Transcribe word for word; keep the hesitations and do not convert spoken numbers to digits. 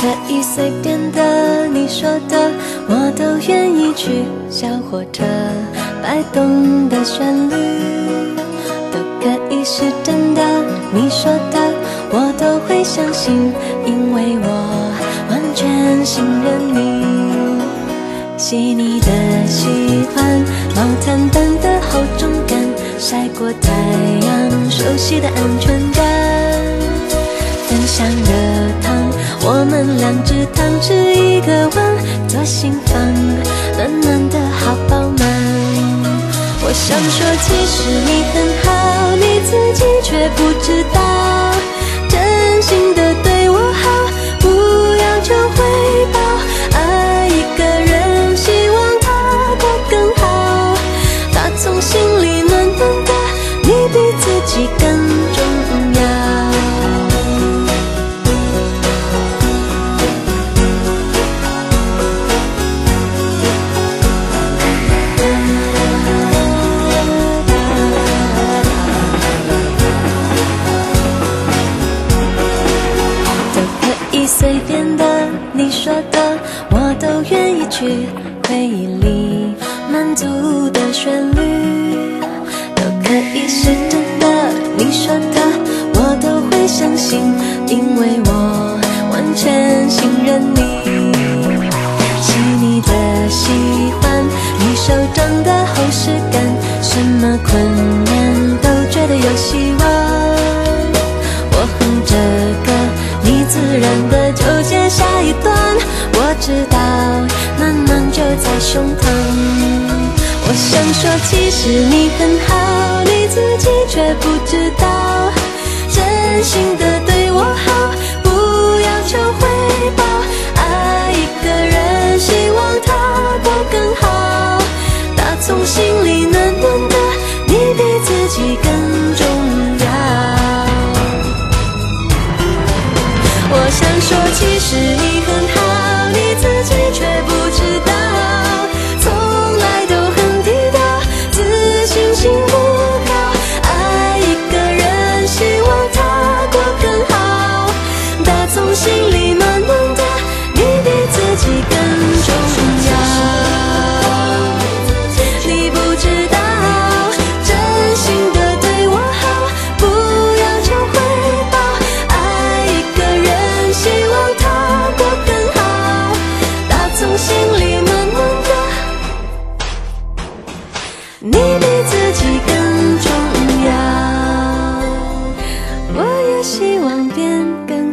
可以随便的，你说的我都愿意去。小火车摆动的旋律都可以是真的，你说的我都会相信，因为我完全信任你。细腻的喜欢，毛毯般的厚重感，晒过太阳，熟悉的安全感。分享热汤，我们两只汤匙一个碗，做心房，暖暖的好饱满。我想说，其实你很好，你自己却不知道，真心的对我好，不要求回报。爱一个人，希望他过更好，打从心里暖暖的，你比自己更重要。随便的，你说的我都愿意去。回忆里满足的旋律都可以是真的，你说的我都会相信，因为我完全信任你。细腻的喜欢，你手掌的厚实感，什么困难都觉得有希望。我哼着歌，你自然的就接下一段，我知道暖暖就在胸膛。我想说，其实你很好，你自己却不知道，真心的对我好，不要求回报。爱一个人，希望他过更好，打从心里暖暖的，你比自己更重要。我想说，其实你很好，你自己却不知道，从来都很低调，自信心不高。爱一个人，希望他过更好，打从心里暖暖的，你比自己更重要。你不知道，真心的对我好，不要求回报。爱一个人，希望他过更好，打从心里暖暖的，你比自己更重要。我也希望变更